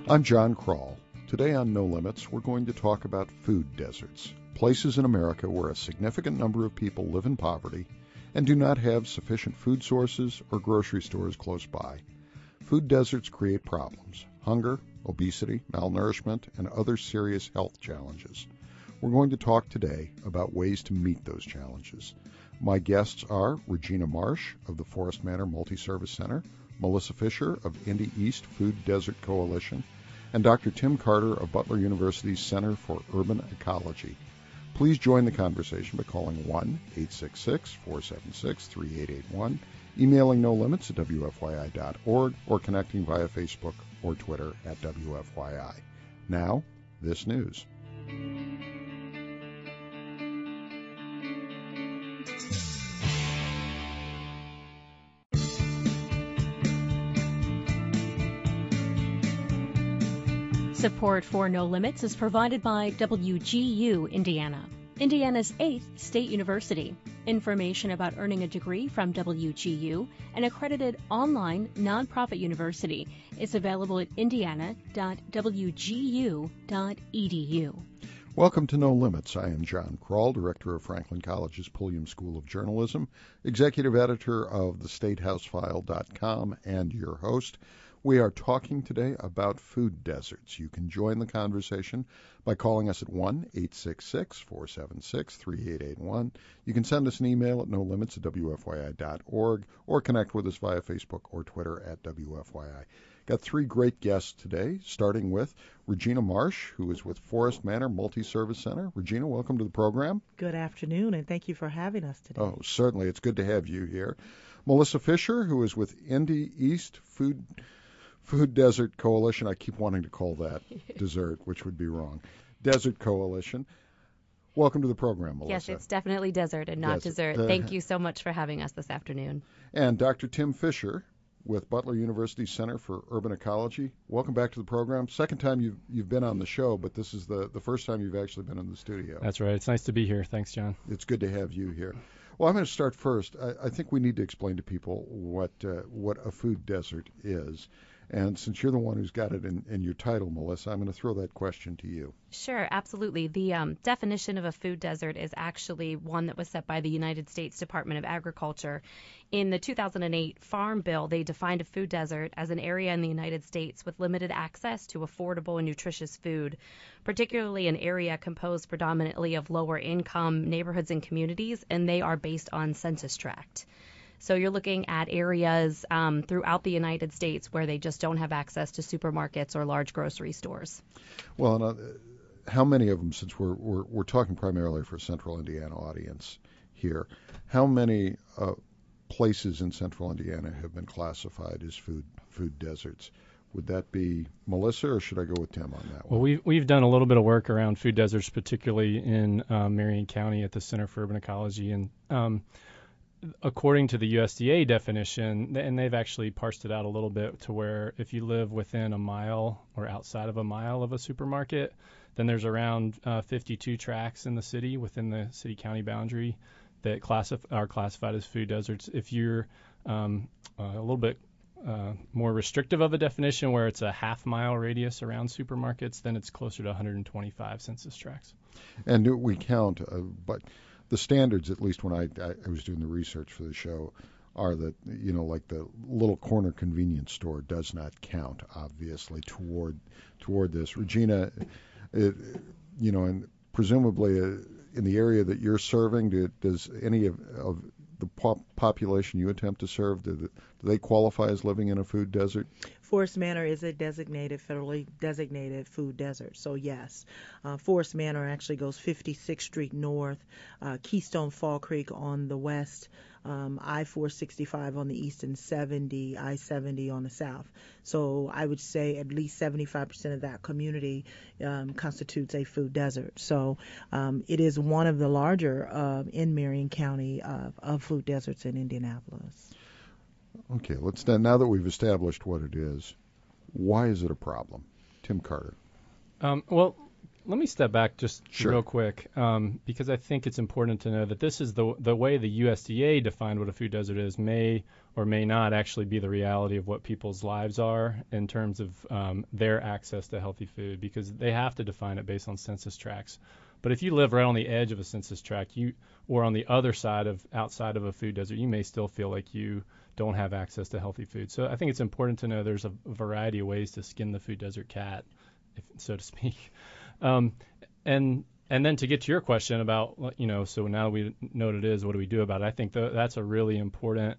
I'm John Kroll. Today on No Limits, we're going to talk about food deserts, places in America where a significant number of people live in poverty and do not have sufficient food sources or grocery stores close by. Food deserts create problems: hunger, obesity, malnourishment, and other serious health challenges. We're going to talk today about ways to meet those challenges. My guests are Regina Marsh of the Forest Manor Multi-Service Center, Melissa Fisher of Indy East Food Desert Coalition, and Dr. Tim Carter of Butler University's Center for Urban Ecology. Please join the conversation by calling 1-866-476-3881, emailing no limits at wfyi.org, or connecting via Facebook or Twitter at WFYI. Now, this news. Support for No Limits is provided by WGU Indiana, Indiana's 8th state university. Information about earning a degree from WGU, an accredited online nonprofit university, is available at indiana.wgu.edu. Welcome to No Limits. I am John Kroll, Director of Franklin College's Pulliam School of Journalism, Executive Editor of theStateHouseFile.com, and your host. We are talking today about food deserts. You can join the conversation by calling us at 1-866-476-3881. You can send us an email at nolimits@wfyi.org or connect with us via Facebook or Twitter at WFYI. Got three great guests today, starting with Regina Marsh, who is with Forest Manor Multi-Service Center. Regina, welcome to the program. Good afternoon, and thank you for having us today. Oh, certainly. It's good to have you here. Melissa Fisher, who is with Indy East Food Desert Coalition. I keep wanting to call that dessert, which would be wrong. Desert Coalition. Welcome to the program, Melissa. Yes, it's definitely desert and not dessert. Thank you so much for having us this afternoon. And Dr. Tim Fisher with Butler University Center for Urban Ecology. Welcome back to the program. Second time you've been on the show, but this is the first time you've actually been in the studio. That's right. It's nice to be here. Thanks, John. It's good to have you here. Well, I'm going to start first. I think we need to explain to people what a food desert is. And since you're the one who's got it in your title, Melissa, I'm going to throw that question to you. Sure, absolutely. The definition of a food desert is actually one that was set by the United States Department of Agriculture. In the 2008 Farm Bill, they defined a food desert as an area in the United States with limited access to affordable and nutritious food, particularly an area composed predominantly of lower income neighborhoods and communities, and they are based on census tract. So you're looking at areas throughout the United States where they just don't have access to supermarkets or large grocery stores. Well, how many of them, since we're talking primarily for a Central Indiana audience here, how many places in Central Indiana have been classified as food deserts? Would that be Melissa, or should I go with Tim on that one? Well, we've done a little bit of work around food deserts, particularly in Marion County at the Center for Urban Ecology, and according to the USDA definition, and they've actually parsed it out a little bit to where if you live within a mile or outside of a mile of a supermarket, then there's around 52 tracts in the city within the city-county boundary that are classified as food deserts. If you're a little bit more restrictive of a definition where it's a half-mile radius around supermarkets, then it's closer to 125 census tracts. And we count, but the standards, at least when I was doing the research for the show, are that, like the little corner convenience store does not count, obviously, toward this. Regina, and presumably in the area that you're serving, does any of the population you attempt to serve, do they qualify as living in a food desert? Forest Manor is a federally designated food desert. So, yes, Forest Manor actually goes 56th Street North, Keystone Fall Creek on the west, I-465 on the east, and I-70 on the south. So I would say at least 75% of that community constitutes a food desert. So it is one of the larger in Marion County of food deserts in Indianapolis. Okay, now that we've established what it is, why is it a problem? Tim Carter. Well, Let me step back just Sure. real quick, because I think it's important to know that this is the way the USDA defined what a food desert is may or may not actually be the reality of what people's lives are in terms of their access to healthy food, because they have to define it based on census tracts. But if you live right on the edge of a census tract, or on the other side of outside of a food desert, you may still feel like you don't have access to healthy food. So I think it's important to know there's a variety of ways to skin the food desert cat, so to speak. And then to get to your question about, so now we know what it is, what do we do about it? I think that's a really important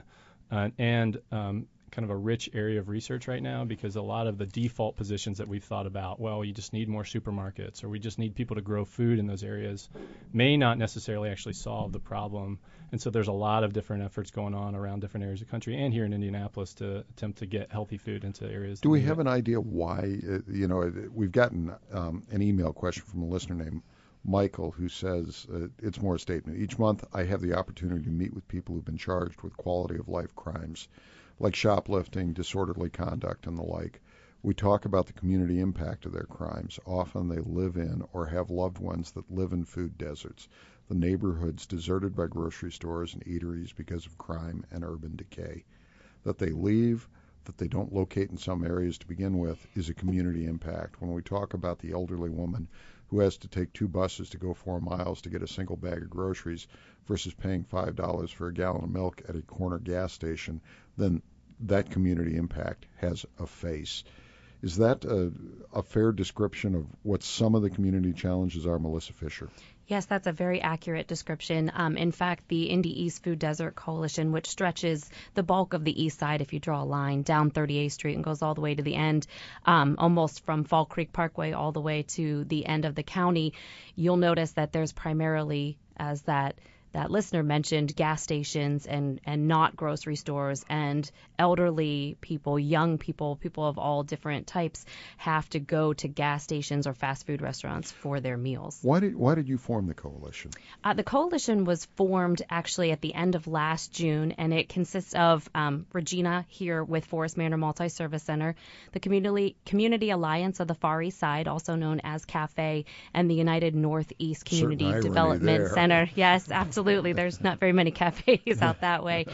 and kind of a rich area of research right now, because a lot of the default positions that we've thought about, well, you just need more supermarkets, or we just need people to grow food in those areas, may not necessarily actually solve the problem. And so there's a lot of different efforts going on around different areas of the country and here in Indianapolis to attempt to get healthy food into areas. Do we have an idea why? We've gotten an email question from a listener named Michael, who says it's more a statement. Each month I have the opportunity to meet with people who've been charged with quality of life crimes like shoplifting, disorderly conduct, and the like. We talk about the community impact of their crimes. Often they live in or have loved ones that live in food deserts, the neighborhoods deserted by grocery stores and eateries because of crime and urban decay. That they leave, that they don't locate in some areas to begin with, is a community impact. When we talk about the elderly woman who has to take 2 buses to go 4 miles to get a single bag of groceries versus paying $5 for a gallon of milk at a corner gas station, then that community impact has a face. Is that a fair description of what some of the community challenges are, Melissa Fisher? Yes, that's a very accurate description. In fact, the Indy East Food Desert Coalition, which stretches the bulk of the east side, if you draw a line, down 38th Street and goes all the way to the end, almost from Fall Creek Parkway all the way to the end of the county, you'll notice that there's primarily, as that listener mentioned, gas stations and not grocery stores, and elderly people, young people of all different types have to go to gas stations or fast food restaurants for their meals. Why did you form the coalition? The coalition was formed actually at the end of last June, and it consists of Regina here with Forest Manor Multi-Service Center, the Community Alliance of the Far East Side, also known as CAFE, and the United Northeast Community Development Center. Yes, absolutely. There's not very many cafes out that way.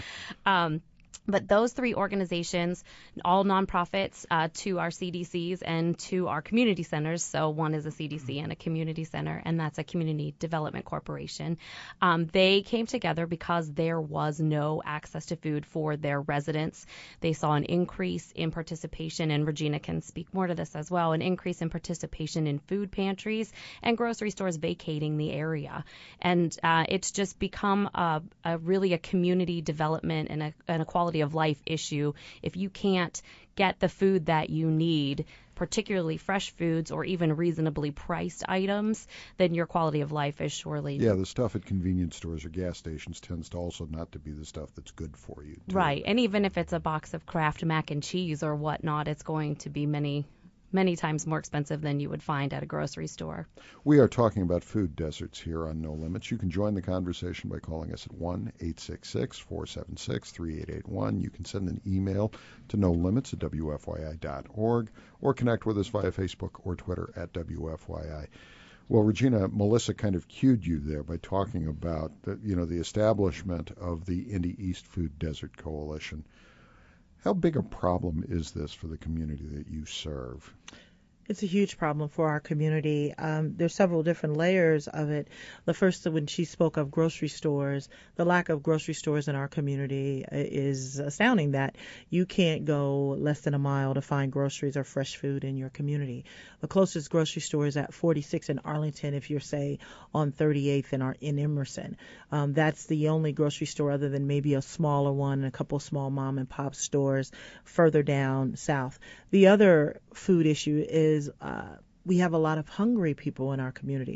But those 3 organizations, all nonprofits, 2 are CDCs and 2 are community centers. So one is a CDC and a community center, and that's a community development corporation. They came together because there was no access to food for their residents. They saw an increase in participation, and Regina can speak more to this as well, an increase in participation in food pantries and grocery stores vacating the area. And it's just become really a community development and a quality of life issue. If you can't get the food that you need, particularly fresh foods or even reasonably priced items, then your quality of life is surely... Yeah, the stuff at convenience stores or gas stations tends to also not to be the stuff that's good for you, too. Right, and even if it's a box of Kraft mac and cheese or whatnot, it's going to be many times more expensive than you would find at a grocery store. We are talking about food deserts here on No Limits. You can join the conversation by calling us at 1-866-476-3881. You can send an email to nolimits@wfyi.org or connect with us via Facebook or Twitter at WFYI. Well, Regina, Melissa kind of cued you there by talking about the establishment of the Indy East Food Desert Coalition. How big a problem is this for the community that you serve? It's a huge problem for our community. There's several different layers of it. The first, when she spoke of grocery stores, the lack of grocery stores in our community is astounding, that you can't go less than a mile to find groceries or fresh food in your community. The closest grocery store is at 46 in Arlington, if you're, say, on 38th in Emerson. That's the only grocery store other than maybe a smaller one and a couple small mom and pop stores further down south. The other food issue is we have a lot of hungry people in our community.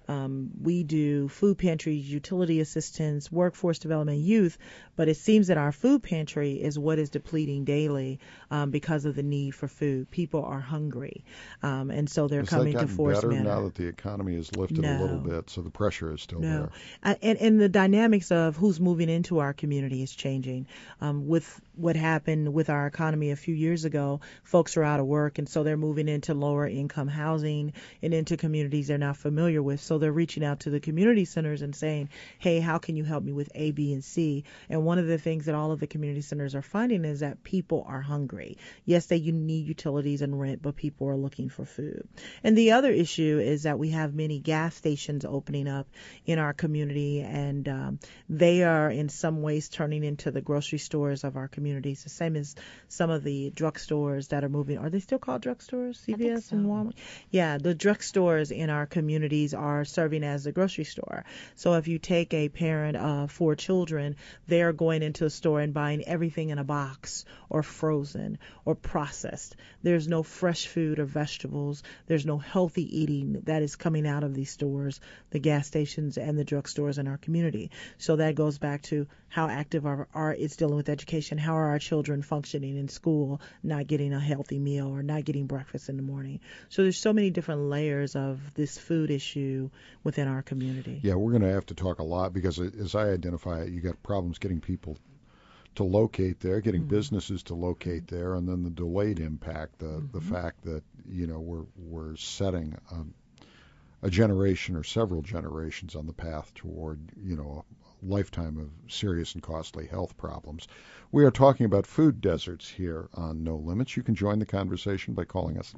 We do food pantries, utility assistance, workforce development, youth, but it seems that our food pantry is what is depleting daily because of the need for food. People are hungry, and so they're coming to Forest Manor. Now that the economy has lifted a little bit, so the pressure is still there. And the dynamics of who's moving into our community is changing. With what happened with our economy a few years ago, folks are out of work, and so they're moving into lower income housing and into communities they're not familiar with. So they're reaching out to the community centers and saying, hey, how can you help me with A, B, and C? And one of the things that all of the community centers are finding is that people are hungry. Yes, they need utilities and rent, but people are looking for food. And the other issue is that we have many gas stations opening up in our community, and they are in some ways turning into the grocery stores of our communities, the same as some of the drugstores that are moving. Are they still called drugstores, CVS and Walmart? Yeah, the drugstores in our communities are serving as the grocery store. So if you take a parent of 4 children, they are going into a store and buying everything in a box or frozen or processed. There's no fresh food or vegetables. There's no healthy eating that is coming out of these stores, the gas stations and the drugstores in our community. So that goes back to how active it's dealing with education. How are our children functioning in school, not getting a healthy meal or not getting breakfast in the morning? So there's so many different layers of this food issue within our community. Yeah, we're going to have to talk a lot because, as I identify it, you got problems getting people to locate there, getting businesses to locate there, and then the delayed impact, the fact that we're setting a generation or several generations on the path toward a lifetime of serious and costly health problems. We are talking about food deserts here on No Limits. You can join the conversation by calling us at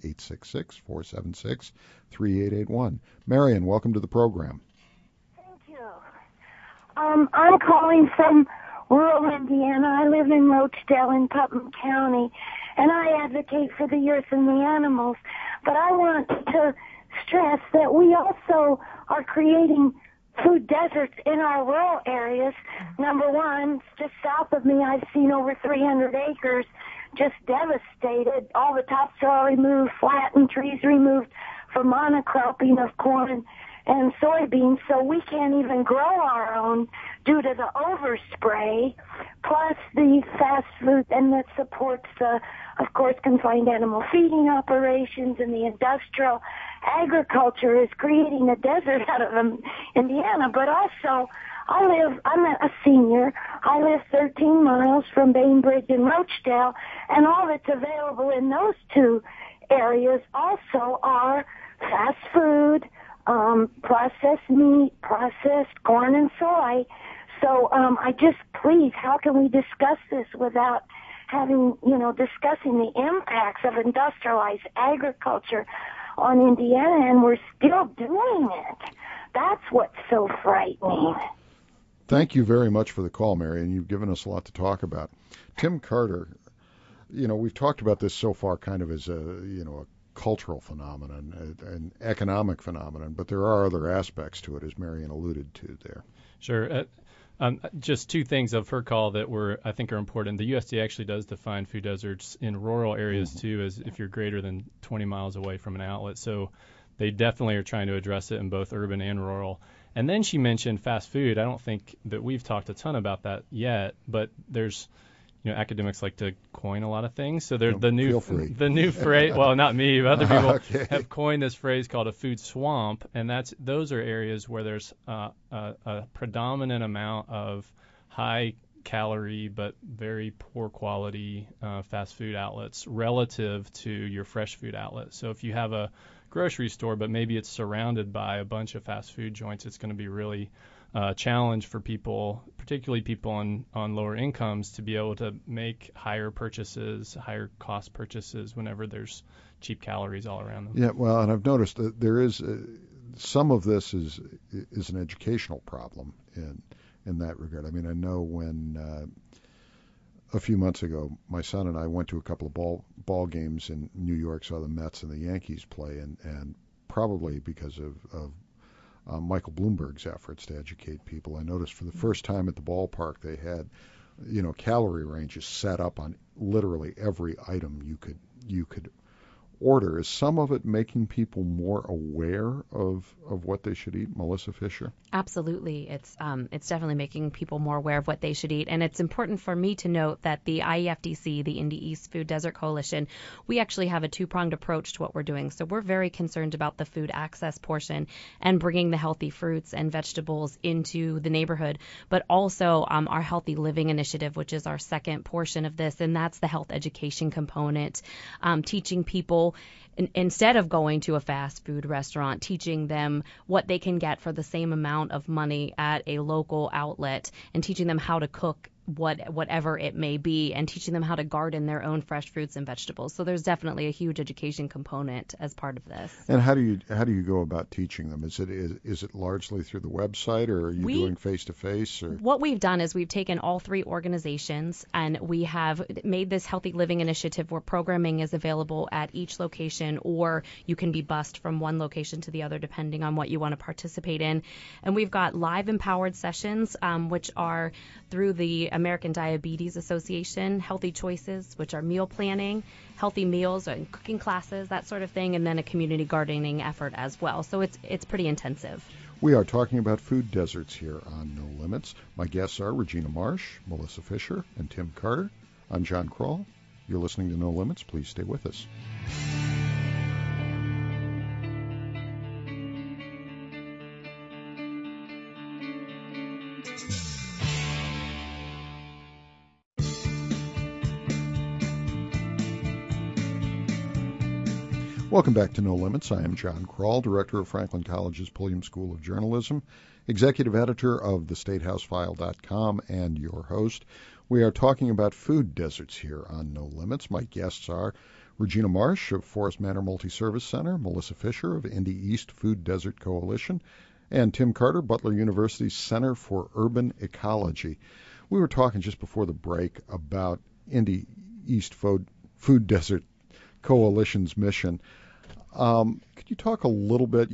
1-866-476-3881. Marion, welcome to the program. Thank you. I'm calling from rural Indiana. I live in Roachdale in Putnam County, and I advocate for the earth and the animals. But I want to stress that we also are creating food deserts in our rural areas. Number one, just south of me, I've seen over 300 acres just devastated. All the topsoil removed, flattened, trees removed for monocropping of corn and soybeans, so we can't even grow our own due to the overspray, plus the fast food, and that supports the, of course, confined animal feeding operations, and the industrial agriculture is creating a desert out of Indiana. But also, I'm a senior. I live 13 miles from Bainbridge and Roachdale, and all that's available in those two areas also are fast food, processed meat, processed corn and soy. So I just, please, how can we discuss this without having, discussing the impacts of industrialized agriculture on Indiana, and we're still doing it. That's what's so frightening. Thank you very much for the call, Mary, and you've given us a lot to talk about. Tim Carter, we've talked about this so far kind of as a cultural phenomenon, an economic phenomenon, but there are other aspects to it, as Marion alluded to there. Sure. Just two things of her call that I think are important. The USDA actually does define food deserts in rural areas too, as if you're greater than 20 miles away from an outlet. So they definitely are trying to address it in both urban and rural. And then she mentioned fast food. I don't think that we've talked a ton about that yet, but there's academics like to coin a lot of things. So there's the new phrase. Well, not me, but other people have coined this phrase called a food swamp, and those are areas where there's a predominant amount of high calorie but very poor quality fast food outlets relative to your fresh food outlet. So if you have a grocery store, but maybe it's surrounded by a bunch of fast food joints, it's going to be really challenge for people, particularly people on lower incomes, to be able to make higher cost purchases whenever there's cheap calories all around them. Yeah, well, and I've noticed that there is some of this is an educational problem in that regard. I mean, I know when a few months ago, my son and I went to a couple of ball games in New York, saw the Mets and the Yankees play, and probably because of Michael Bloomberg's efforts to educate people, I noticed for the first time at the ballpark they had, calorie ranges set up on literally every item you could order. Is some of it making people more aware of what they should eat, Melissa Fisher? Absolutely. It's definitely making people more aware of what they should eat. And it's important for me to note that the IEFDC, the Indy East Food Desert Coalition, we actually have a two-pronged approach to what we're doing. So we're very concerned about the food access portion and bringing the healthy fruits and vegetables into the neighborhood, but also our Healthy Living Initiative, which is our second portion of this, and that's the health education component, teaching people instead of going to a fast food restaurant, teaching them what they can get for the same amount of money at a local outlet and teaching them how to cook whatever it may be, and teaching them how to garden their own fresh fruits and vegetables. So there's definitely a huge education component as part of this. And how do you go about teaching them? Is it largely through the website, or are you doing face-to-face? What we've done is we've taken all three organizations and we have made this Healthy Living Initiative where programming is available at each location, or you can be bused from one location to the other depending on what you want to participate in. And we've got live empowered sessions, which are through the American Diabetes Association, Healthy Choices, which are meal planning, healthy meals and cooking classes, that sort of thing, and then a community gardening effort as well. So it's pretty intensive. We are talking about food deserts here on No Limits. My guests are Regina Marsh, Melissa Fisher, and Tim Carter. I'm John Kroll. You're listening to No Limits. Please stay with us. Welcome back to No Limits. I am John Kroll, Director of Franklin College's Pulliam School of Journalism, Executive Editor of TheStateHouseFile.com, and your host. We are talking about food deserts here on No Limits. My guests are Regina Marsh of Forest Manor Multi-Service Center, Melissa Fisher of Indy East Food Desert Coalition, and Tim Carter, Butler University's Center for Urban Ecology. We were talking just before the break about Indy East Food Desert Coalition's mission. Could you talk a little bit,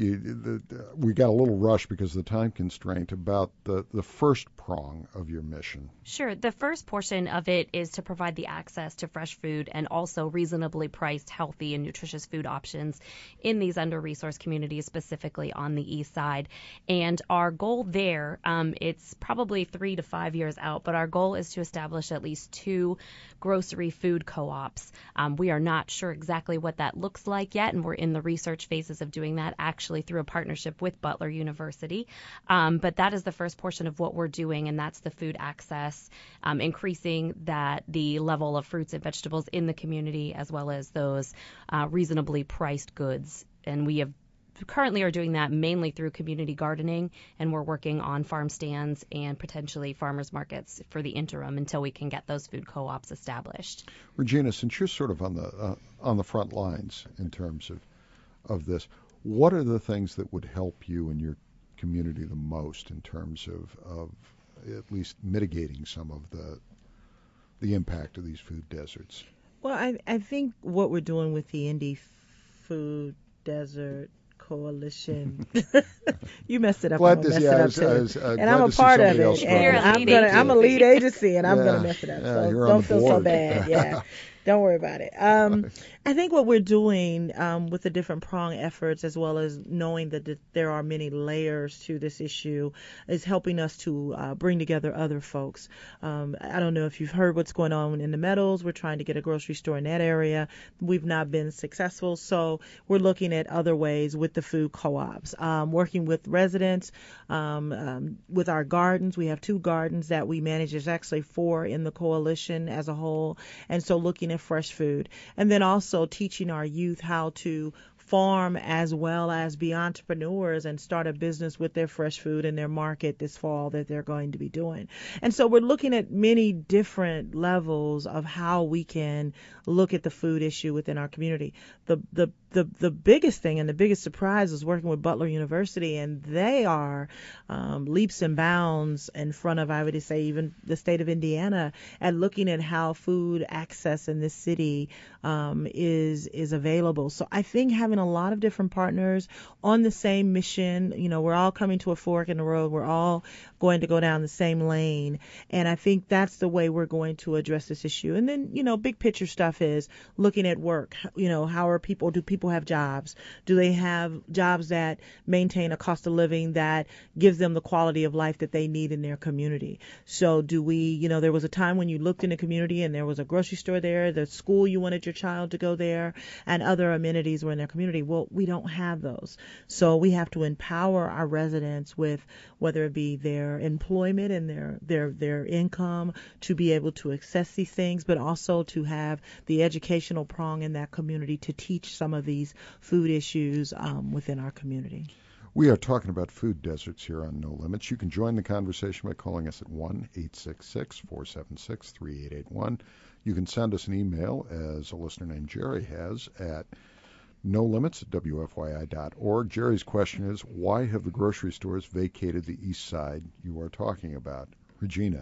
we got a little rushed because of the time constraint, about the first prong of your mission? Sure. The first portion of it is to provide the access to fresh food and also reasonably priced, healthy, and nutritious food options in these under-resourced communities, specifically on the east side. And our goal there, it's probably 3 to 5 years out, but our goal is to establish at least 2 grocery food co-ops. We are not sure exactly what that looks like yet, and we're in the research phases of doing that, actually through a partnership with Butler University. But that is the first portion of what we're doing, and that's the food access, increasing the level of fruits and vegetables in the community, as well as those reasonably priced goods. And we have currently are doing that mainly through community gardening, and we're working on farm stands and potentially farmers markets for the interim until we can get those food co-ops established. Regina, since you're sort of on the front lines in terms of this, what are the things that would help you and your community the most in terms of at least mitigating some of the impact of these food deserts? Well, I think what we're doing with the Indy Food Desert Coalition. You messed it up. I'm gonna mess it up too. And I'm a part of it. And I'm a lead agency, and I'm gonna mess it up. So don't feel so bad. Yeah. Don't worry about it. I think what we're doing with the different prong efforts, as well as knowing that there are many layers to this issue, is helping us to bring together other folks. I don't know if you've heard what's going on in the Meadows. We're trying to get a grocery store in that area. We've not been successful, so we're looking at other ways with the food co-ops, working with residents, with our gardens. We have 2 gardens that we manage. There's actually 4 in the coalition as a whole, and so looking at fresh food, and then also teaching our youth how to farm as well as be entrepreneurs and start a business with their fresh food in their market this fall that they're going to be doing. And so we're looking at many different levels of how we can look at the food issue within our community. The the biggest thing and the biggest surprise was working with Butler University, and they are leaps and bounds in front of, I would say, even the state of Indiana at looking at how food access in this city is available. So I think having a lot of different partners on the same mission, we're all coming to a fork in the road. We're all going to go down the same lane. And I think that's the way we're going to address this issue. And then, big picture stuff is looking at work. Do people have jobs? Do they have jobs that maintain a cost of living that gives them the quality of life that they need in their community? So do we, there was a time when you looked in the community and there was a grocery store there, the school you wanted your child to go there, and other amenities were in their community. Well, we don't have those. So we have to empower our residents with, whether it be their employment and their income, to be able to access these things, but also to have the educational prong in that community to teach some of these food issues within our community. We are talking about food deserts here on No Limits. You can join the conversation by calling us at 1-866-476-3881. You can send us an email, as a listener named Jerry has, at nolimits@wfyi.org. Jerry's question is, why have the grocery stores vacated the east side you are talking about? Regina.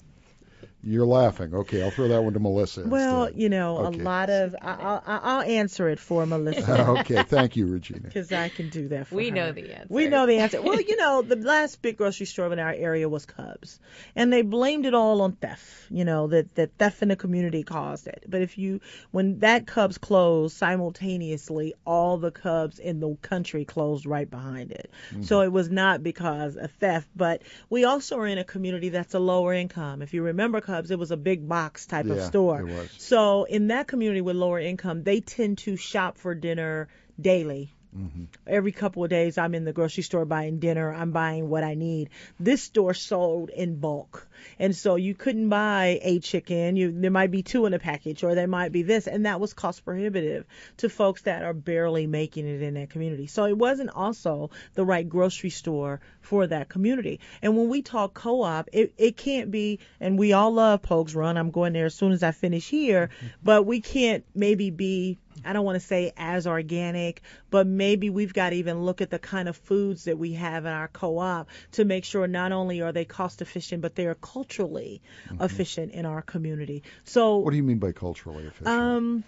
You're laughing. Okay, I'll throw that one to Melissa. Well, instead. A lot of I'll answer it for Melissa. Okay, thank you, Regina. Because I can do that for her. We know the answer. We know the answer. Well, the last big grocery store in our area was Cubs, and they blamed it all on theft. That theft in the community caused it. But when that Cubs closed, simultaneously all the Cubs in the country closed right behind it. Mm-hmm. So it was not because of theft, but we also are in a community that's a lower income. If you remember Cubs, it was a big box type of store. It was. So in that community with lower income, they tend to shop for dinner daily. Mm-hmm. Every couple of days, I'm in the grocery store buying dinner. I'm buying what I need. This store sold in bulk. And so you couldn't buy a chicken. There might be 2 in a package, or there might be this. And that was cost prohibitive to folks that are barely making it in that community. So it wasn't also the right grocery store for that community. And when we talk co-op, it can't be, and we all love Pogues Run. I'm going there as soon as I finish here. Mm-hmm. But we can't maybe be, I don't want to say as organic, but maybe we've got to even look at the kind of foods that we have in our co-op to make sure not only are they cost efficient, but they are culturally efficient in our community. So what do you mean by culturally efficient?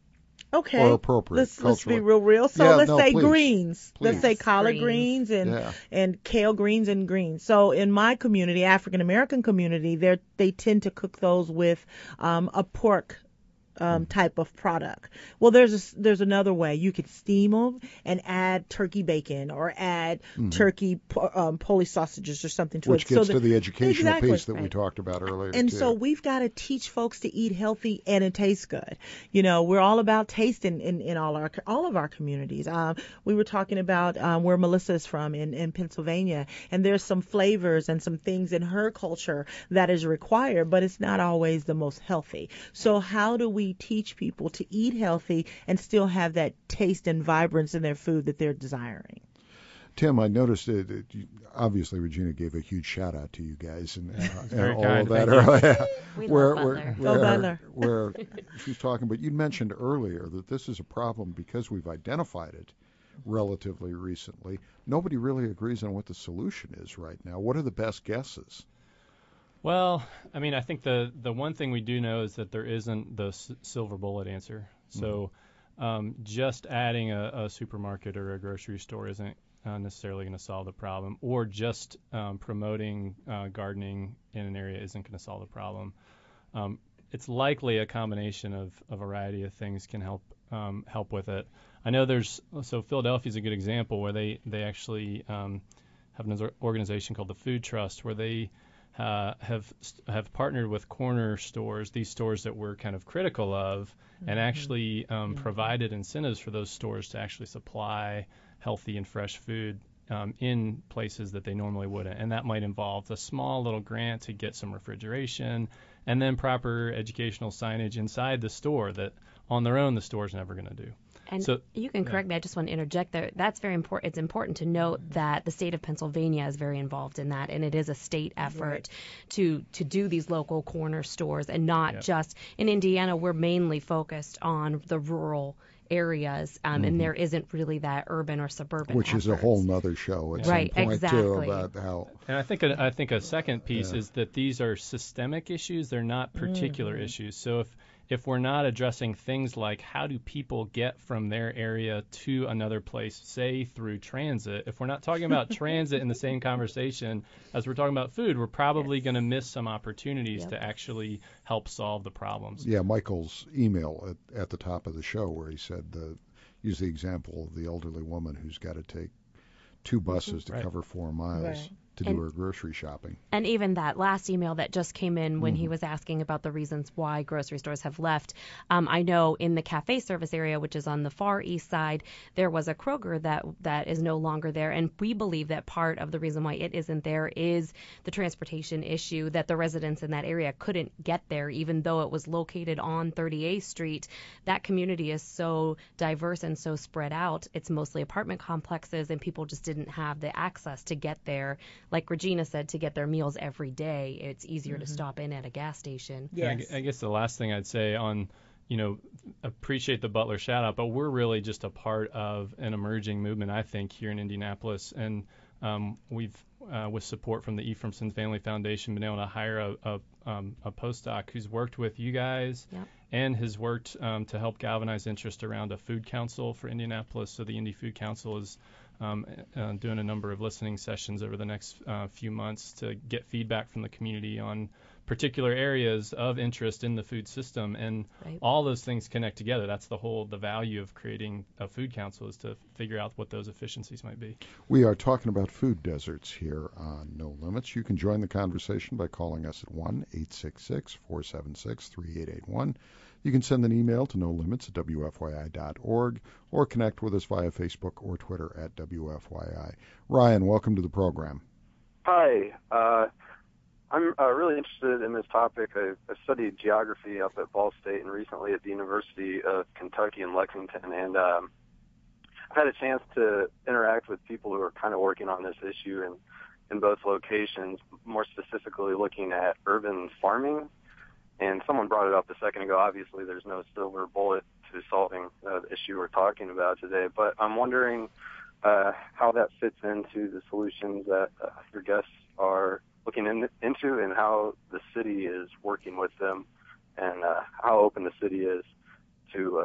Okay. Or appropriate. Let's be real. So let's say please. greens. Please. Let's say collard greens and kale greens and greens. So in my community, African American community, they tend to cook those with a pork type of product. Well, there's another way. You could steam them and add turkey bacon or add turkey Polish sausages or something to Which it. Which gets to the educational piece that right. we talked about earlier. And too. so we've got to teach folks to eat healthy and it tastes good. We're all about taste in all of our communities. We were talking about where Melissa is from in Pennsylvania, and there's some flavors and some things in her culture that is required, but it's not always the most healthy. So how do we teach people to eat healthy and still have that taste and vibrance in their food that they're desiring? Tim, I noticed that obviously Regina gave a huge shout out to you guys and all kind, of that earlier. We love Butler. Butler. Where she's talking, but you mentioned earlier that this is a problem because we've identified it relatively recently. Nobody really agrees on what the solution is right now. What are the best guesses? Well, I mean, I think the one thing we do know is that there isn't the silver bullet answer. So just adding a supermarket or a grocery store isn't necessarily going to solve the problem, or just promoting gardening in an area isn't going to solve the problem. It's likely a combination of a variety of things can help with it. I know Philadelphia is a good example where they actually have an organization called the Food Trust where they have partnered with corner stores, these stores that we're kind of critical of, and actually provided incentives for those stores to actually supply healthy and fresh food in places that they normally wouldn't. And that might involve a small little grant to get some refrigeration and then proper educational signage inside the store that on their own the store's never going to do. And you can correct me. I just want to interject there. That's very important. It's important to note that the state of Pennsylvania is very involved in that, and it is a state effort to do these local corner stores and not just in Indiana. We're mainly focused on the rural areas, and there isn't really that urban or suburban Which is a efforts. whole nother show at Right, some point, exactly. too, about how... And I think a second piece is that these are systemic issues. They're not particular issues. So if we're not addressing things like how do people get from their area to another place, say through transit, if we're not talking about transit in the same conversation as we're talking about food, we're probably going to miss some opportunities to actually help solve the problems. Yeah, Michael's email at the top of the show where he said, use the example of the elderly woman who's got to take 2 buses to cover 4 miles to do her grocery shopping. And even that last email that just came in when he was asking about the reasons why grocery stores have left, I know in the cafe service area, which is on the far east side, there was a Kroger that is no longer there. And we believe that part of the reason why it isn't there is the transportation issue, that the residents in that area couldn't get there, even though it was located on 38th Street. That community is so diverse and so spread out. It's mostly apartment complexes, and people just didn't have the access to get there. Like Regina said, to get their meals every day, it's easier to stop in at a gas station. Yes. I guess the last thing I'd say on, appreciate the Butler shout out, but we're really just a part of an emerging movement, I think, here in Indianapolis. And we've, with support from the Ephraimson Family Foundation, been able to hire a postdoc who's worked with you guys and has worked to help galvanize interest around a food council for Indianapolis. So the Indy Food Council is doing a number of listening sessions over the next few months to get feedback from the community on particular areas of interest in the food system, and all those things connect together. That's the value of creating a food council, is to figure out what those efficiencies might be. We are talking about food deserts here on No Limits. You can join the conversation by calling us at 1-866-476-3881. You can send an email to nolimits@wfyi.org or connect with us via Facebook or Twitter at WFYI. Ryan, welcome to the program. Hi. I'm really interested in this topic. I studied geography up at Ball State and recently at the University of Kentucky in Lexington, and I've had a chance to interact with people who are kind of working on this issue in both locations, more specifically looking at urban farming. And someone brought it up a second ago. Obviously, there's no silver bullet to solving the issue we're talking about today, but I'm wondering how that fits into the solutions that your guests are looking into, and how the city is working with them, and how open the city is to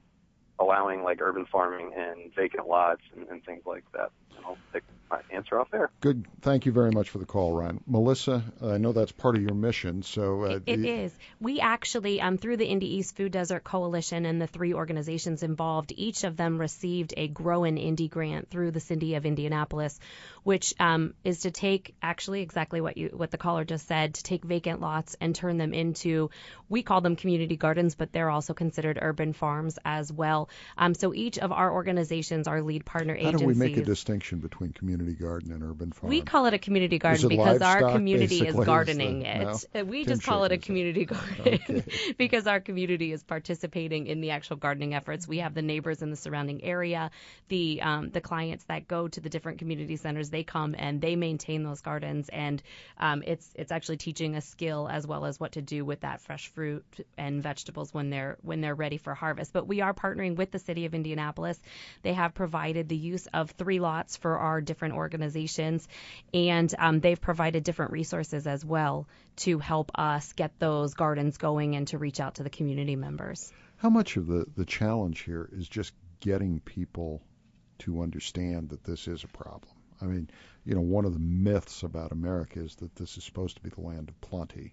allowing like urban farming and vacant lots and things like that. And I'll take my answer off there. Good. Thank you very much for the call, Ryan. Melissa, I know that's part of your mission. So it is. We actually, through the Indy East Food Desert Coalition and the 3 organizations involved, each of them received a Grow in Indy grant through the City of Indianapolis, which is to take actually exactly what the caller just said, to take vacant lots and turn them into, we call them community gardens, but they're also considered urban farms as well. So each of our organizations, our lead partner agencies. How do we make a distinction between community garden and urban farm? We call it a community garden because our community is gardening it. No? We just call it a community garden because our community is participating in the actual gardening efforts. We have the neighbors in the surrounding area, the clients that go to the different community centers. They come and they maintain those gardens, and it's actually teaching a skill as well as what to do with that fresh fruit and vegetables when they're ready for harvest. But we are partnering with the City of Indianapolis. They have provided the use of 3 lots for our different organizations, and they've provided different resources as well to help us get those gardens going and to reach out to the community members. How much of the challenge here is just getting people to understand that this is a problem? I mean, one of the myths about America is that this is supposed to be the land of plenty,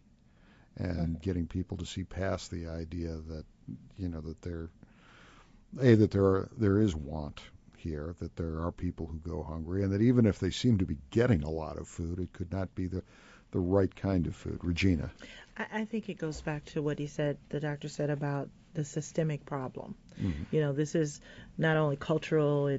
and getting people to see past the idea that, that there is want here, that there are people who go hungry, and that even if they seem to be getting a lot of food, it could not be the right kind of food. Regina. I think it goes back to what the doctor said about the systemic problem. This is not only cultural, it's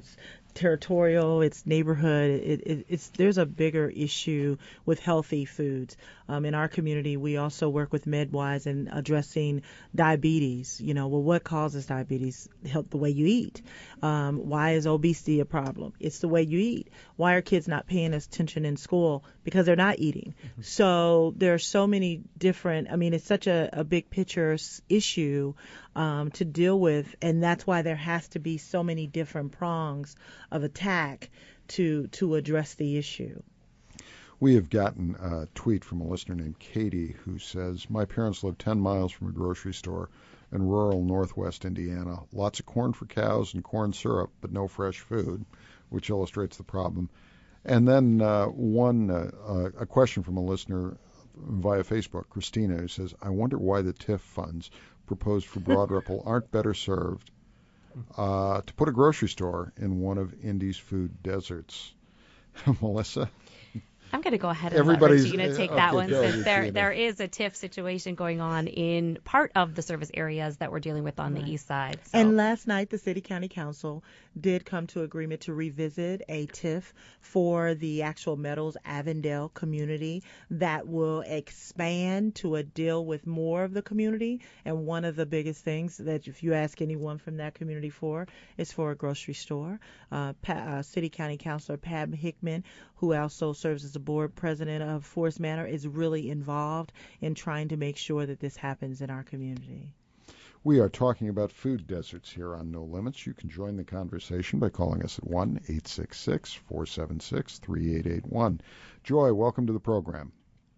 territorial, it's neighborhood. It's there's a bigger issue with healthy foods. In our community, we also work with MedWise in addressing diabetes. Well, what causes diabetes? The way you eat. Why is obesity a problem? It's the way you eat. Why are kids not paying attention in school? Because they're not eating. Mm-hmm. So there are so many different. It's such a big picture issue to deal with, and that's why there has to be so many different prongs of attack to address the issue. We have gotten a tweet from a listener named Katie who says, my parents live 10 miles from a grocery store in rural northwest Indiana. Lots of corn for cows and corn syrup, but no fresh food, which illustrates the problem. And then a question from a listener via Facebook, Christina, who says, I wonder why the TIF funds proposed for Broad Ripple aren't better served to put a grocery store in one of Indy's food deserts. Melissa? I'm going to go ahead and let Regina take that one, since there is a TIF situation going on in part of the service areas that we're dealing with on the east side. So. And last night, the City County Council did come to agreement to revisit a TIF for the actual Meadows Avondale community that will expand to deal with more of the community. And one of the biggest things that if you ask anyone from that community is for a grocery store. City County Councilor Pam Hickman, who also serves as the board president of Forest Manor, is really involved in trying to make sure that this happens in our community. We are talking about food deserts here on No Limits. You can join the conversation by calling us at 1-866-476-3881. Joy, welcome to the program.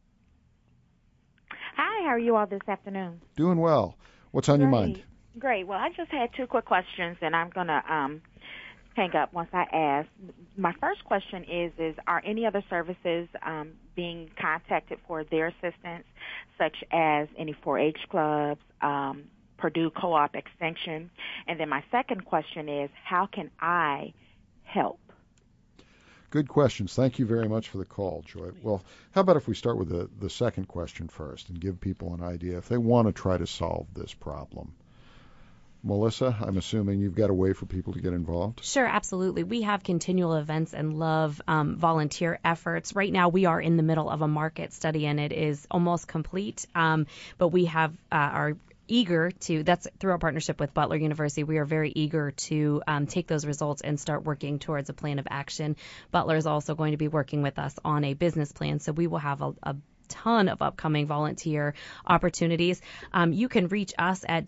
Hi, how are you all this afternoon? Doing well. What's on your mind? Great. Well, I just had two quick questions, and I'm going to hang up once I ask. My first question is are any other services being contacted for their assistance, such as any 4-H clubs, Purdue Co-op Extension? And then my second question is, how can I help? Good questions. Thank you very much for the call, Joy. Well, how about if we start with the second question first and give people an idea if they want to try to solve this problem? Melissa, I'm assuming you've got a way for people to get involved? Sure, absolutely. We have continual events and love volunteer efforts. Right now, we are in the middle of a market study, and it is almost complete. But we have are eager to, that's through our partnership with Butler University, we are very eager to take those results and start working towards a plan of action. Butler is also going to be working with us on a business plan, so we will have a ton of upcoming volunteer opportunities. You can reach us at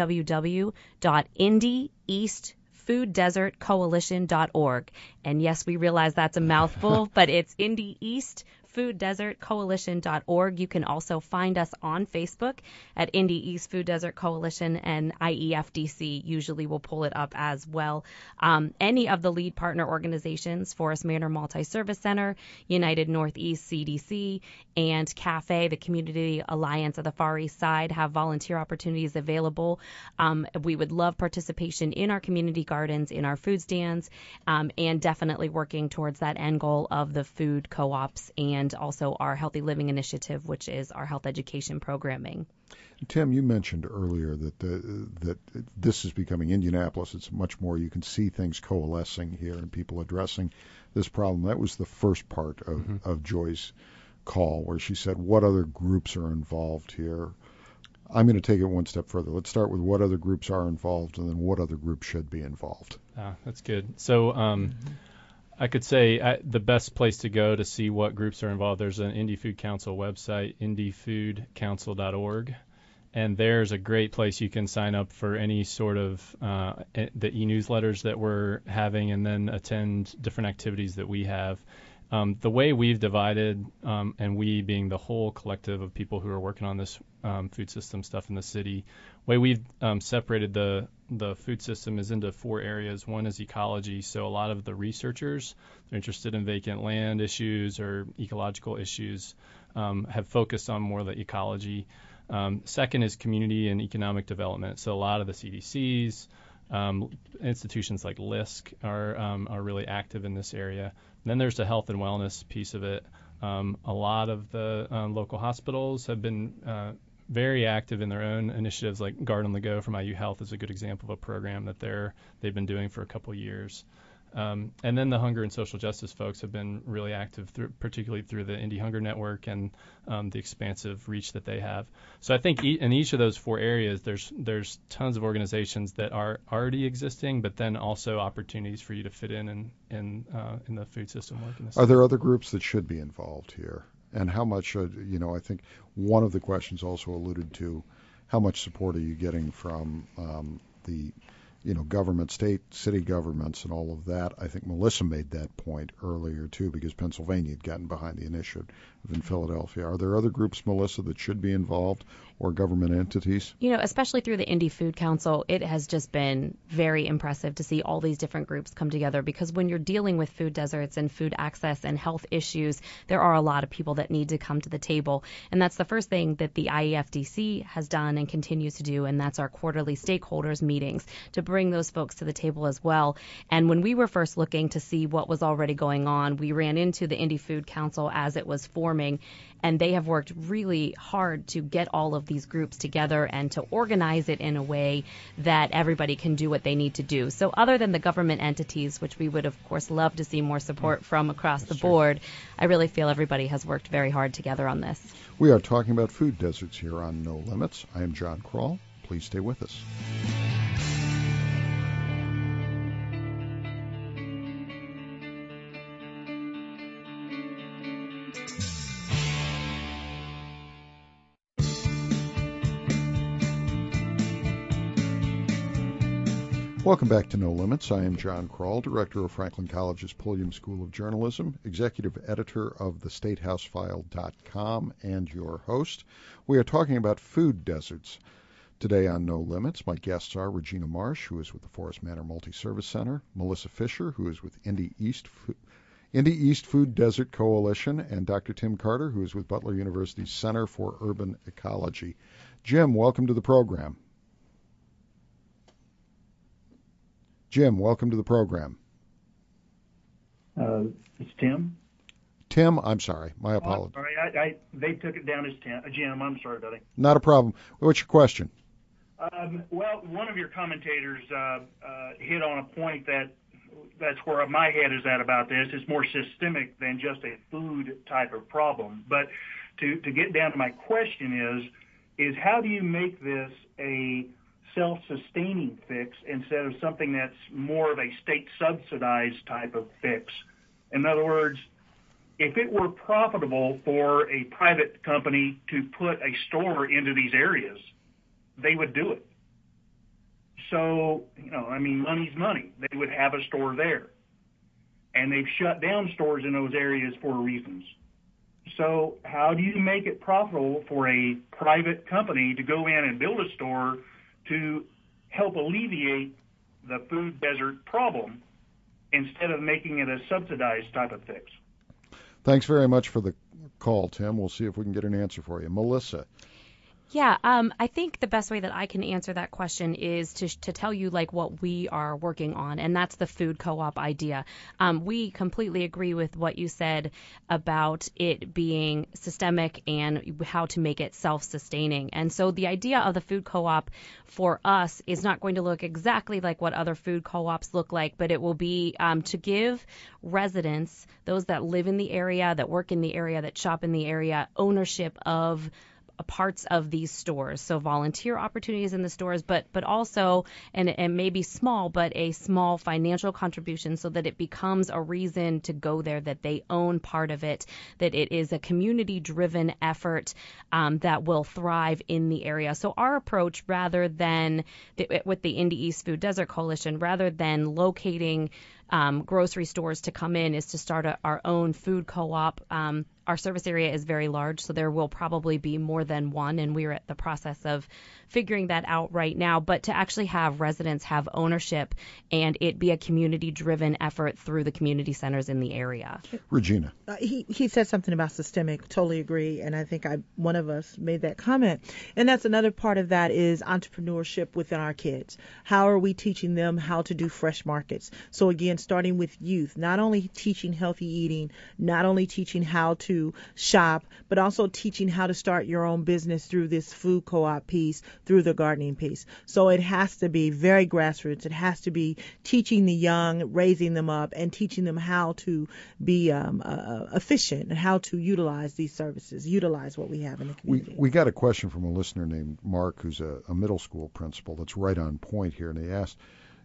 www.indyeastfooddesertcoalition.org. And yes, we realize that's a mouthful, but it's Indy East fooddesertcoalition.org. You can also find us on Facebook at Indy East Food Desert Coalition, and IEFDC usually will pull it up as well. Any of the lead partner organizations, Forest Manor Multi-Service Center, United Northeast CDC, and CAFE, the Community Alliance of the Far East Side, have volunteer opportunities available. We would love participation in our community gardens, in our food stands, and definitely working towards that end goal of the food co-ops and also our Healthy Living Initiative, which is our health education programming. Tim, you mentioned earlier that this is becoming Indianapolis. It's much more, you can see things coalescing here and people addressing this problem. That was the first part of Joy's call, where she said, what other groups are involved here? I'm going to take it one step further. Let's start with what other groups are involved and then what other groups should be involved. That's good. So I could say the best place to go to see what groups are involved, there's an Indy Food Council website, indyfoodcouncil.org, and there's a great place you can sign up for any sort of the e-newsletters that we're having and then attend different activities that we have. The way we've divided, and we being the whole collective of people who are working on this food system stuff in the city, the way we've separated the food system is into 4 areas. One is ecology, so a lot of the researchers that are interested in vacant land issues or ecological issues have focused on more of the ecology. Second is community and economic development, so a lot of the CDCs, institutions like LISC are really active in this area. And then there's the health and wellness piece of it. A lot of the local hospitals have been very active in their own initiatives, like Garden on the Go from IU Health is a good example of a program that they've been doing for a couple of years. And then the hunger and social justice folks have been really active, particularly through the Indie Hunger Network and the expansive reach that they have. So I think in each of those 4 areas, there's tons of organizations that are already existing, but then also opportunities for you to fit in the food system work. Are there other groups that should be involved here? And how much, I think one of the questions also alluded to how much support are you getting from the government, state, city governments and all of that. I think Melissa made that point earlier, too, because Pennsylvania had gotten behind the initiative in Philadelphia. Are there other groups, Melissa, that should be involved or government entities? Especially through the Indie Food Council, it has just been very impressive to see all these different groups come together, because when you're dealing with food deserts and food access and health issues, there are a lot of people that need to come to the table. And that's the first thing that the IEFDC has done and continues to do, and that's our quarterly stakeholders meetings to bring those folks to the table as well. And when we were first looking to see what was already going on, we ran into the Indie Food Council as it was forming, and they have worked really hard to get all of these groups together and to organize it in a way that everybody can do what they need to do. So other than the government entities, which we would of course love to see more support from across the board, I really feel everybody has worked very hard together on this. We are talking about food deserts here on No Limits. I am John Kroll. Please stay with us. Welcome back to No Limits. I am John Kroll, Director of Franklin College's Pulliam School of Journalism, Executive Editor of TheStateHouseFile.com, and your host. We are talking about food deserts today on No Limits. My guests are Regina Marsh, who is with the Forest Manor Multi-Service Center, Melissa Fisher, who is with Indie East Food Desert Coalition, and Dr. Tim Carter, who is with Butler University's Center for Urban Ecology. Jim, welcome to the program. Jim, welcome to the program. It's Tim. Tim, I'm sorry. My apologies. Sorry, they took it down as Jim. I'm sorry, buddy. Not a problem. What's your question? Well, one of your commentators hit on a point that's where my head is at about this. It's more systemic than just a food type of problem. But to get down to my question is how do you make this a self-sustaining fix instead of something that's more of a state-subsidized type of fix? In other words, if it were profitable for a private company to put a store into these areas, they would do it. So, money's money. They would have a store there. And they've shut down stores in those areas for reasons. So how do you make it profitable for a private company to go in and build a store to help alleviate the food desert problem instead of making it a subsidized type of fix? Thanks very much for the call, Tim. We'll see if we can get an answer for you. Melissa. Yeah, I think the best way that I can answer that question is to tell you what we are working on, and that's the food co-op idea. We completely agree with what you said about it being systemic and how to make it self-sustaining. And so the idea of the food co-op for us is not going to look exactly like what other food co-ops look like, but it will be to give residents, those that live in the area, that work in the area, that shop in the area, ownership of parts of these stores. So volunteer opportunities in the stores, but also, and maybe small, but a small financial contribution so that it becomes a reason to go there, that they own part of it, that it is a community-driven effort that will thrive in the area. So our approach, rather than with the Indie East Food Desert Coalition, rather than locating grocery stores to come in, is to start our own food co-op. Our service area is very large, so there will probably be more than one, and we're at the process of figuring that out right now. But to actually have residents have ownership and it be a community-driven effort through the community centers in the area. Regina. He said something about systemic. Totally agree, and I think one of us made that comment. And that's another part of that is entrepreneurship within our kids. How are we teaching them how to do fresh markets? So again, again, starting with youth, not only teaching healthy eating, not only teaching how to shop, but also teaching how to start your own business through this food co-op piece, through the gardening piece. So it has to be very grassroots. It has to be teaching the young, raising them up, and teaching them how to be efficient and how to utilize these services, utilize what we have in the community. We got a question from a listener named Mark, who's a middle school principal that's right on point here, and he asked,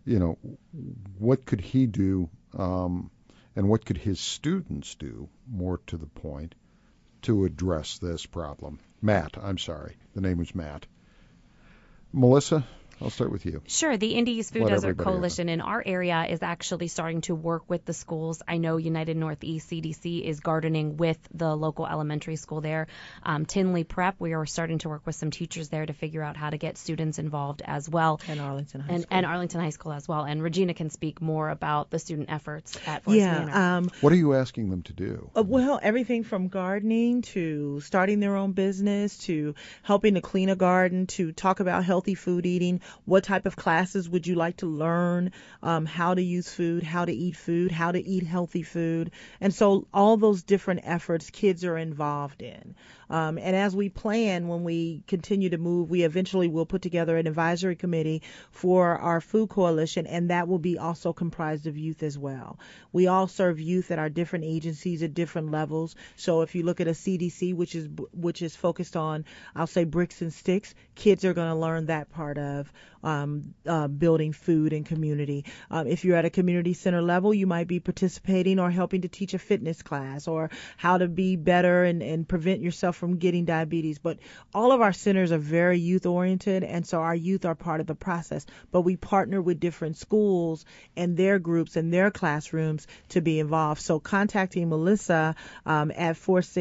what could he do and what could his students do, more to the point, to address this problem? Matt, I'm sorry. The name was Matt. Melissa, I'll start with you. Sure. The Indies Food Desert Coalition in our area is actually starting to work with the schools. I know United Northeast CDC is gardening with the local elementary school there. Tinley Prep, we are starting to work with some teachers there to figure out how to get students involved as well. And Arlington High School. And Arlington High School as well. And Regina can speak more about the student efforts at Forest Manor. What are you asking them to do? Well, everything from gardening to starting their own business to helping to clean a garden to talk about healthy food eating. What type of classes would you like to learn? How to use food, how to eat healthy food. And so all those different efforts kids are involved in. And as we plan, when we continue to move, we eventually will put together an advisory committee for our food coalition, and that will be also comprised of youth as well. We all serve youth at our different agencies at different levels. So if you look at a CDC, which is focused on, I'll say, bricks and sticks, kids are going to learn that part of building food and community. If you're at a community center level, you might be participating or helping to teach a fitness class or how to be better and prevent yourself from getting diabetes. But all of our centers are very youth oriented, and so our youth are part of the process. But we partner with different schools and their groups and their classrooms to be involved. So contacting Melissa at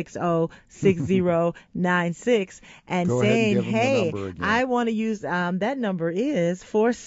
460-6096 and saying, hey, I want to use that number is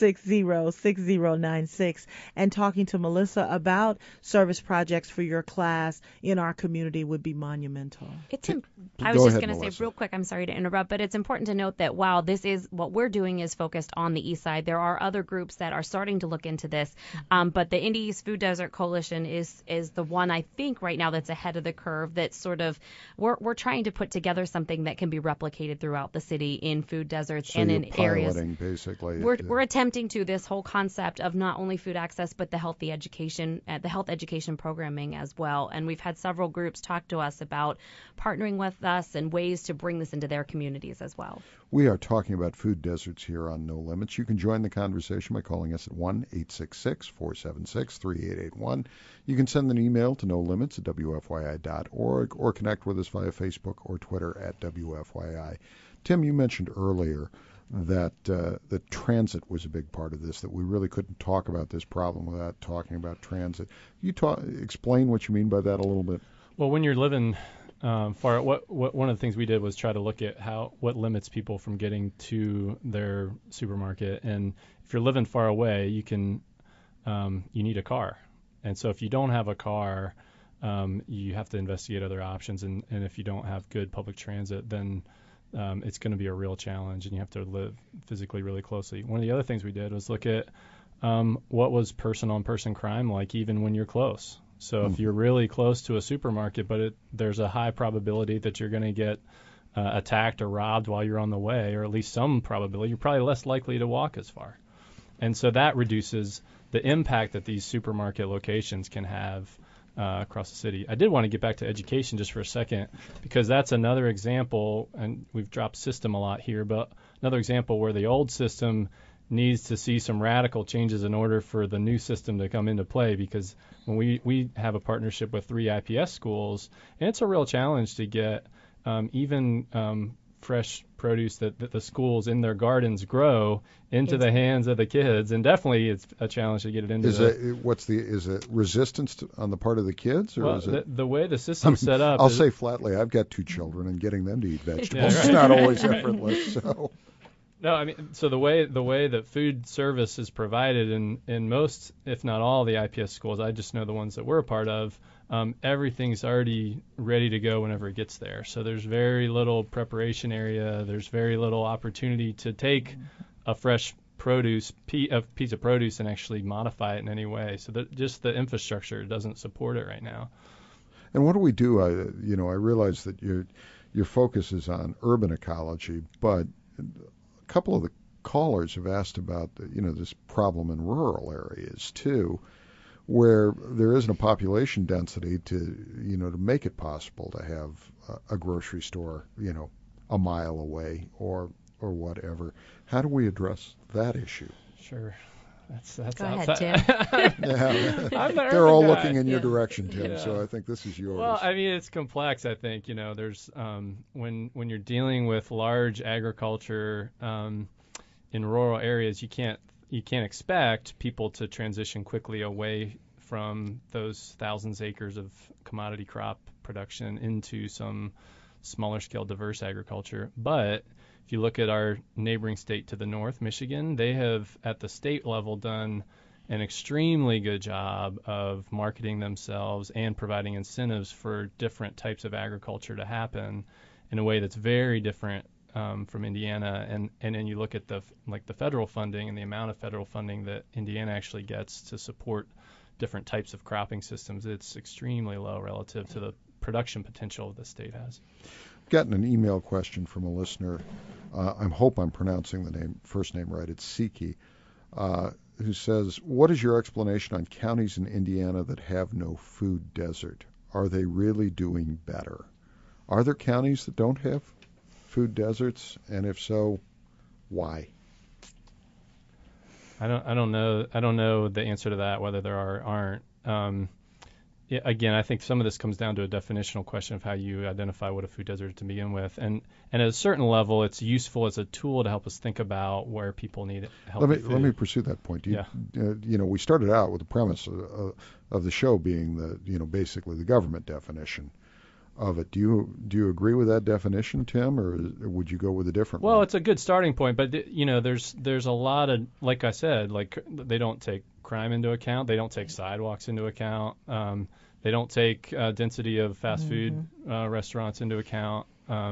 460-6096, and talking to Melissa about service projects for your class in our community would be monumental. I was just going to say real quick, I'm sorry to interrupt, but it's important to note that while this is what we're doing is focused on the east side, there are other groups that are starting to look into this. But the Indies Food Desert Coalition is the one I think right now that's ahead of the curve. That's sort of we're trying to put together something that can be replicated throughout the city in food deserts and in areas. Basically, we're attempting to this whole concept of not only food access but the health education programming as well. And we've had several groups talk to us about partnering with us and ways to bring this into their communities as well. We are talking about food deserts here on No Limits. You can join the conversation by calling us at 1-866-476-3881. You can send an email to nolimits@wfyi.org or connect with us via Facebook or Twitter at WFYI. Tim, you mentioned earlier that transit was a big part of this, that we really couldn't talk about this problem without talking about transit. Can you explain what you mean by that a little bit? Well, when you're living far, one of the things we did was try to look at what limits people from getting to their supermarket. And if you're living far away, you need a car. And so if you don't have a car, you have to investigate other options. And if you don't have good public transit, then it's going to be a real challenge, and you have to live physically really closely. One of the other things we did was look at what was person-on-person crime like, even when you're close. So if you're really close to a supermarket, but there's a high probability that you're going to get attacked or robbed while you're on the way, or at least some probability, you're probably less likely to walk as far. And so that reduces the impact that these supermarket locations can have across the city. I did want to get back to education just for a second, because that's another example, and we've dropped system a lot here, but another example where the old system needs to see some radical changes in order for the new system to come into play, because when we have a partnership with 3 IPS schools, and it's a real challenge to get even fresh produce that the schools in their gardens grow into the hands of the kids, and definitely it's a challenge to get it into. Is it resistance on the part of the kids, or is it the way the system's set up? I'll say flatly, I've got 2 children, and getting them to eat vegetables is not always effortless. So. No, I mean, so the way that food service is provided in most, if not all, the IPS schools, I just know the ones that we're a part of, everything's already ready to go whenever it gets there. So there's very little preparation area. There's very little opportunity to take a fresh piece of produce and actually modify it in any way. So that just the infrastructure doesn't support it right now. And what do we do? I realize that your focus is on urban ecology, but a couple of the callers have asked about this problem in rural areas too, where there isn't a population density to make it possible to have a grocery store a mile away or whatever. How do we address that issue? Sure. That's Go outside. ahead, Tim. They're all looking in your direction, Tim. So I think this is yours. Well, I mean, it's complex. I think there's when you're dealing with large agriculture in rural areas, you can't expect people to transition quickly away from those thousands of acres of commodity crop production into some smaller scale diverse agriculture. But if you look at our neighboring state to the north, Michigan, they have at the state level done an extremely good job of marketing themselves and providing incentives for different types of agriculture to happen in a way that's very different from Indiana. And then you look at the federal funding and the amount of federal funding that Indiana actually gets to support different types of cropping systems. It's extremely low relative to the production potential the state has. Gotten an email question from a listener. I hope I'm pronouncing the first name right. It's Siki, who says, "What is your explanation on counties in Indiana that have no food desert? Are they really doing better? Are there counties that don't have food deserts, and if so, why?" I don't know the answer to that, whether there are or aren't. Again, I think some of this comes down to a definitional question of how you identify what a food desert is to begin with. And at a certain level, it's useful as a tool to help us think about where people need help. Let me pursue that point. We started out with the premise of the show being basically the government definition of it. Do you agree with that definition, Tim, or would you go with a different one? Well, it's a good starting point, but there's a lot of, like I said, they don't take crime into account. They don't take sidewalks into account. They don't take density of fast food restaurants into account.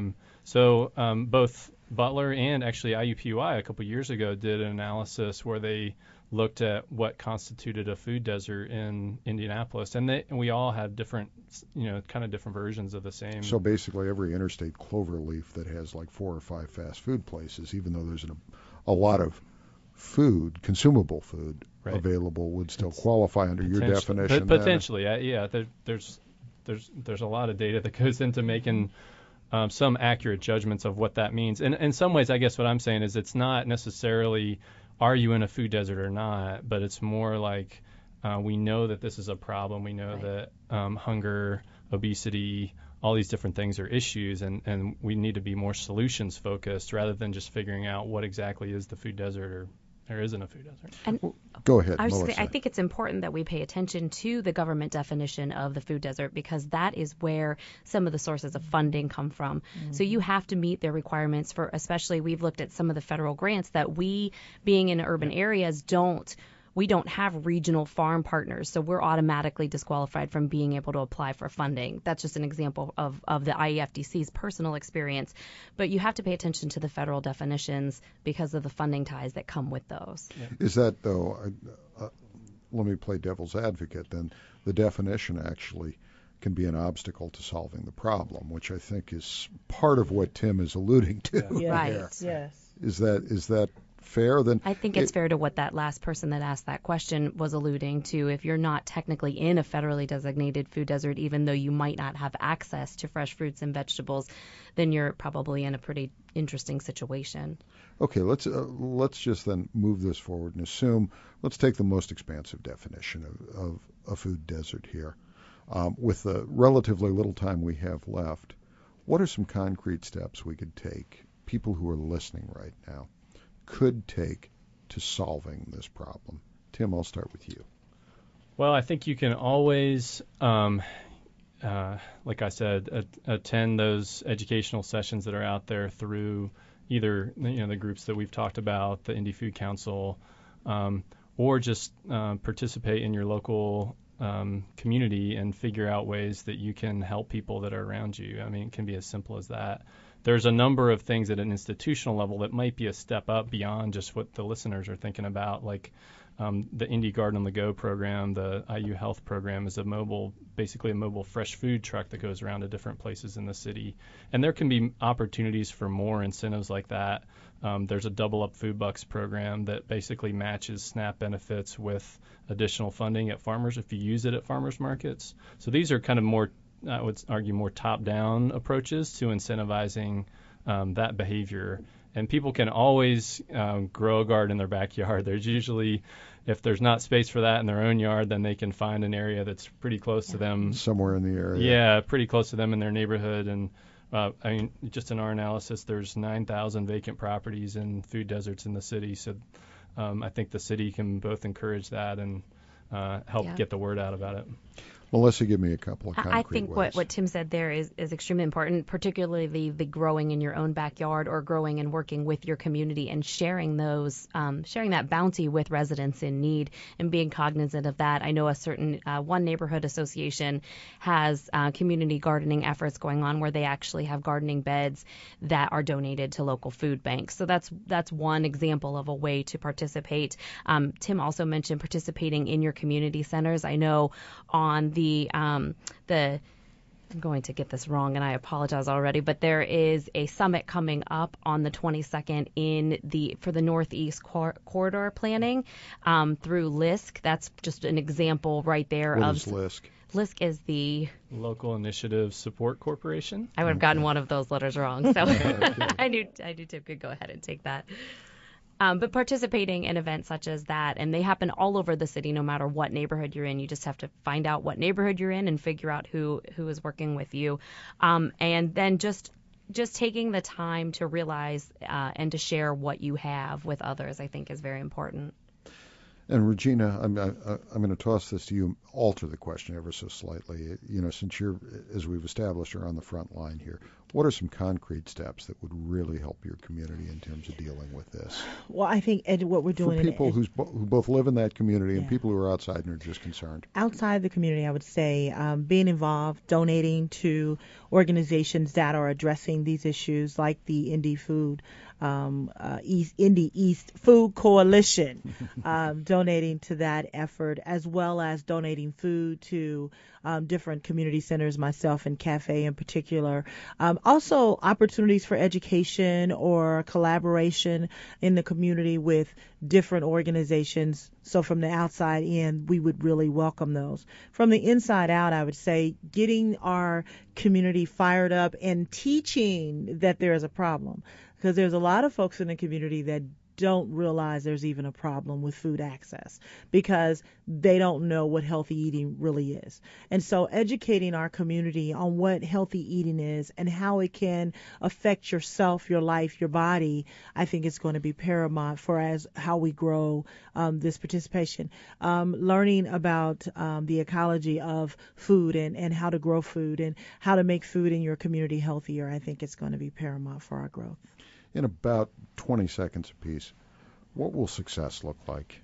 So both Butler and actually IUPUI a couple years ago did an analysis where they looked at what constituted a food desert in Indianapolis, and we all had different, kind of different versions of the same. So basically, every interstate cloverleaf that has like 4 or 5 fast food places, even though there's a lot of food, consumable food available, would still qualify under your definition. Potentially, yeah. There's a lot of data that goes into making some accurate judgments of what that means. And in some ways, I guess what I'm saying is it's not necessarily are you in a food desert or not, but it's more like we know that this is a problem. We know that hunger, obesity, all these different things are issues, and we need to be more solutions focused rather than just figuring out what exactly is the food desert or there isn't a food desert. And go ahead, Melissa. I think it's important that we pay attention to the government definition of the food desert, because that is where some of the sources of funding come from. Mm-hmm. So you have to meet their requirements for, especially we've looked at some of the federal grants that we, being in urban areas, we don't have regional farm partners, so we're automatically disqualified from being able to apply for funding. That's just an example of the IEFDC's personal experience. But you have to pay attention to the federal definitions because of the funding ties that come with those. Yeah. Is that, though, let me play devil's advocate, then the definition actually can be an obstacle to solving the problem, which I think is part of what Tim is alluding to. Yeah. Right. Here. Yes. Is that fair? Then I think it's fair to what that last person that asked that question was alluding to. If you're not technically in a federally designated food desert, even though you might not have access to fresh fruits and vegetables, then you're probably in a pretty interesting situation. Okay, let's just then move this forward and assume, let's take the most expansive definition of a food desert here. With the relatively little time we have left, what are some concrete steps we could take, people who are listening right now, could take to solving this problem? Tim, I'll start with you. Well, I think you can always, like I said, attend those educational sessions that are out there through either the groups that we've talked about, the Indy Food Council, or just participate in your local community and figure out ways that you can help people that are around you. I mean, it can be as simple as that. there's a number of things at an institutional level that might be a step up beyond just what the listeners are thinking about, like the Indy Garden on the Go program. The IU Health program is basically a mobile fresh food truck that goes around to different places in the city. And there can be opportunities for more incentives like that. There's a Double Up Food Bucks program that basically matches SNAP benefits with additional funding at farmers if you use it at farmers markets. So these are kind of more, I would argue, more top-down approaches to incentivizing that behavior. And people can always grow a garden in their backyard. There's usually, if there's not space for that in their own yard, then they can find an area that's pretty close to them. Somewhere in the area. Yeah, pretty close to them in their neighborhood. And just in our analysis, there's 9,000 vacant properties in food deserts in the city. So I think the city can both encourage that and help get the word out about it. Melissa, give me a couple of concrete I think ways. what Tim said there is extremely important, particularly the growing in your own backyard or growing and working with your community and sharing that bounty with residents in need and being cognizant of that. I know a certain one neighborhood association has community gardening efforts going on where they actually have gardening beds that are donated to local food banks. So that's one example of a way to participate. Tim also mentioned participating in your community centers. I know on I'm going to get this wrong and I apologize already, but there is a summit coming up on the 22nd for the Northeast Corridor planning through LISC. That's just an example right there. What is LISC? LISC is the Local Initiative Support Corporation. I would have gotten one of those letters wrong, so I knew Tim could go ahead and take that. But participating in events such as that, and they happen all over the city, no matter what neighborhood you're in. You just have to find out what neighborhood you're in and figure out who is working with you. And then just taking the time to realize and to share what you have with others, I think, is very important. And Regina, I'm going to toss this to you, alter the question ever so slightly. Since you're, as we've established, are on the front line here, what are some concrete steps that would really help your community in terms of dealing with this? Well, I think, Ed, what we're doing... For people who both live in that community and people who are outside and are just concerned. Outside the community, I would say being involved, donating to organizations that are addressing these issues, like the Indy East Food Coalition, donating to that effort, as well as donating food to different community centers, myself and Cafe in particular. Also, opportunities for education or collaboration in the community with different organizations. So from the outside in, we would really welcome those. From the inside out, I would say getting our community fired up and teaching that there is a problem. Because there's a lot of folks in the community that don't realize there's even a problem with food access because they don't know what healthy eating really is. And so educating our community on what healthy eating is and how it can affect yourself, your life, your body, I think is going to be paramount for how we grow this participation. Learning about the ecology of food and how to grow food and how to make food in your community healthier, I think it's going to be paramount for our growth. In about 20 seconds apiece, what will success look like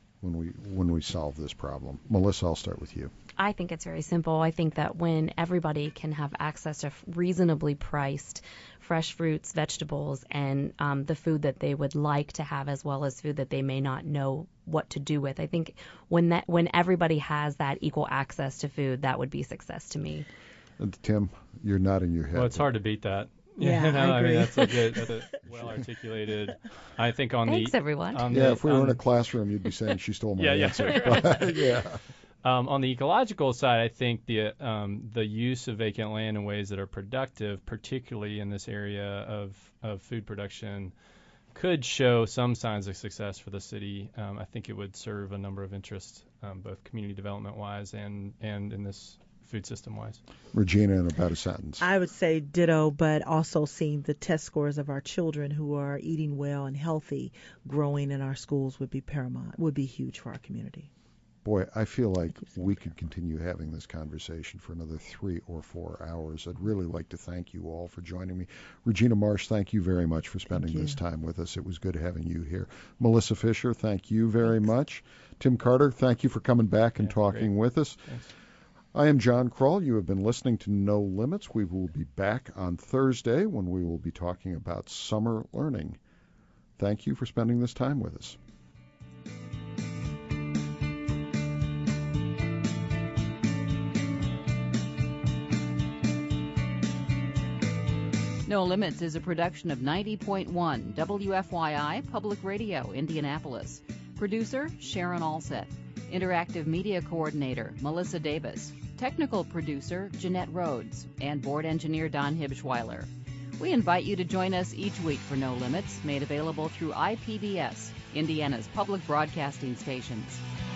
when we solve this problem? Melissa, I'll start with you. I think it's very simple. I think that when everybody can have access to reasonably priced fresh fruits, vegetables, and the food that they would like to have, as well as food that they may not know what to do with, I think when everybody has that equal access to food, that would be success to me. Tim, you're nodding your head. Well, it's hard to beat that. Yeah, I agree. mean, that's a well articulated. I think Thanks, everyone. If we were in a classroom, you'd be saying she stole my answer. Yeah. On the ecological side, I think the use of vacant land in ways that are productive, particularly in this area of food production, could show some signs of success for the city. I think it would serve a number of interests, both community development wise and in this food system wise. Regina, in about a sentence. I would say ditto, but also seeing the test scores of our children who are eating well and healthy growing in our schools would be paramount, would be huge for our community. Boy, I feel like we could continue having this conversation for another 3 or 4 hours. I'd really like to thank you all for joining me. Regina Marsh, thank you very much for spending this time with us. It was good having you here. Melissa Fisher, thank you very much. Tim Carter, thank you for coming back and talking with us. Thanks. I am John Kroll. You have been listening to No Limits. We will be back on Thursday when we will be talking about summer learning. Thank you for spending this time with us. No Limits is a production of 90.1 WFYI Public Radio, Indianapolis. Producer, Sharon Alseth. Interactive Media Coordinator, Melissa Davis. Technical Producer, Jeanette Rhodes. And Board Engineer, Don Hibschweiler. We invite you to join us each week for No Limits, made available through IPBS, Indiana's public broadcasting stations.